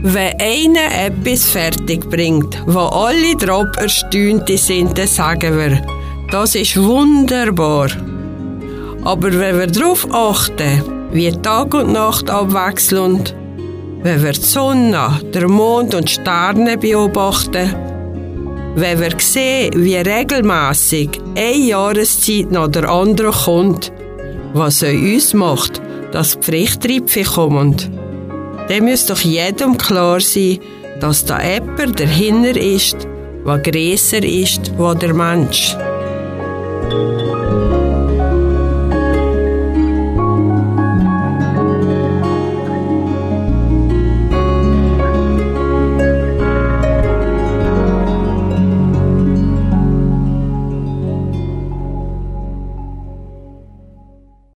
Wenn einer etwas fertig bringt, wo alle drauf erstaunt sind, dann sagen wir, das ist wunderbar. Aber wenn wir darauf achten, wie Tag und Nacht abwechseln, wenn wir die Sonne, den Mond und die Sterne beobachten, wenn wir sehen, wie regelmässig eine Jahreszeit nach der anderen kommt, was uns macht, dass die Pflichtreife kommen, dann muss doch jedem klar sein, dass da jemand dahinter ist, der grösser ist als der Mensch.